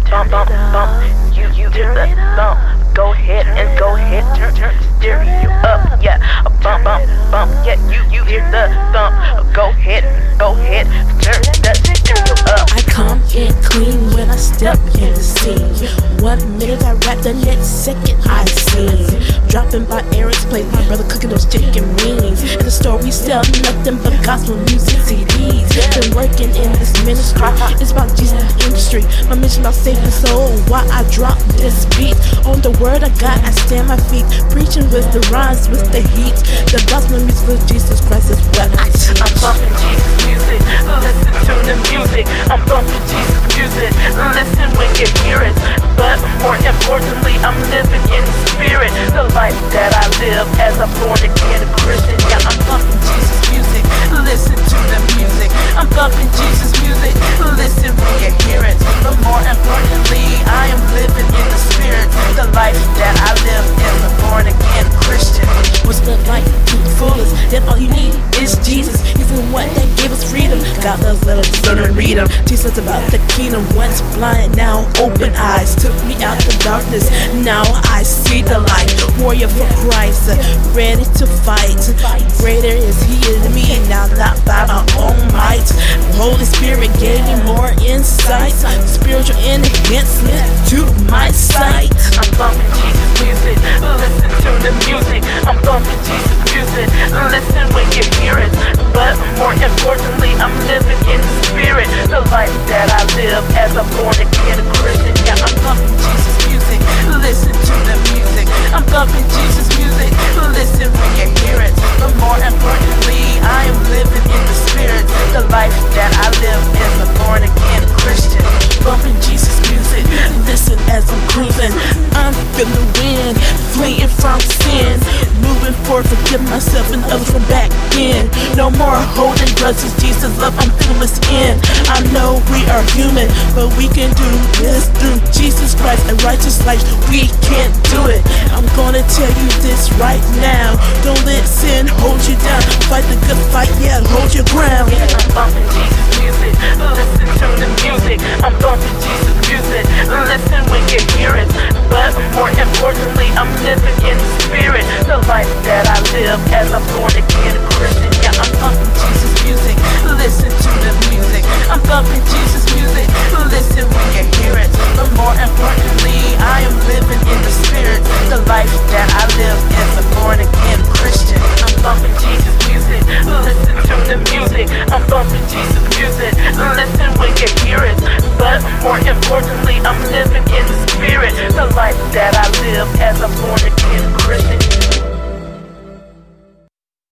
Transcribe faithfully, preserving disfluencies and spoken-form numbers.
bump, bump, bump. You, you hear the thump. Go ahead and go ahead, turn, turn the stereo up, yeah. A bump, bump, bump, yeah. You, you hear the thump. Go ahead, go ahead, turn the stereo up. I come in clean when I step in the scene. One minute I rap, the next second I sing. Dropping by Eric's place, my brother cooking those chicken wings. At the store we sell nothing but gospel music C Ds. Been working in this ministry, it's about Jesus industry. My mission about saving soul, why I drop this beat. On the word I got, I stand my feet. Preaching with the rhymes, with the heat. The gospel music with Jesus Christ is what I teach. I'm bumping Jesus music, listen to the music. I'm bumping Jesus music, listen when you hear it. But more importantly, I'm living in the spirit. The life that I live as a born again Christian. Yeah, I'm bumping Jesus music, listen to the music. I'm bumping Jesus music, listen when you hear it. But more importantly, I am living in the spirit. The life that I live as a born again Christian. What's the life to the fullest? Then all you need is Jesus. He's the one that gave us freedom. God loves little children, read him. Teach us about the kingdom. Once blind, now open eyes. Took me out the darkness, now I see the light. Warrior for Christ, ready to fight. Greater is he in me, now not by my own might. Holy Spirit gave me more insight. Spiritual enhancement to my sight. I'm bumping Jesus music, listen to the music. I'm bumping Jesus music, listen when you hear it. But more importantly, I'm living in the spirit. The life that I live as a born again Christian. Yeah, I'm bumping Jesus music, listen to the music. I'm bumping Jesus music, listen when you hear it. But more importantly, I am living in the spirit. The life that I live as a born again Christian. Bumping Jesus music, listen as I'm cruising. I'm feeling the wind, fleeing from sin. Moving forward, forgive myself and others from back in. No more holding grudges, Jesus love, I'm feeling this in. I know we are human, but we can do this through Jesus Christ and righteous life. We can't do it. I'm gonna tell you this right now. Don't let sin hold you down. Fight the good fight, yeah, hold your ground. Yeah, I'm bumping Jesus music, listen to the music. I'm bumping Jesus music, listen when you hear it. But more importantly, I'm living in the spirit. The life that I live as a born again Christian. Yeah, I'm bumping Jesus music, listen to the music. I'm bumping Jesus music, listen when you hear it. But more importantly, I am living in the spirit. The life that I live as a born again Christian. I'm bumping Jesus music, listen to the music. I'm bumping Jesus music, listen when you hear it. But more importantly, I'm living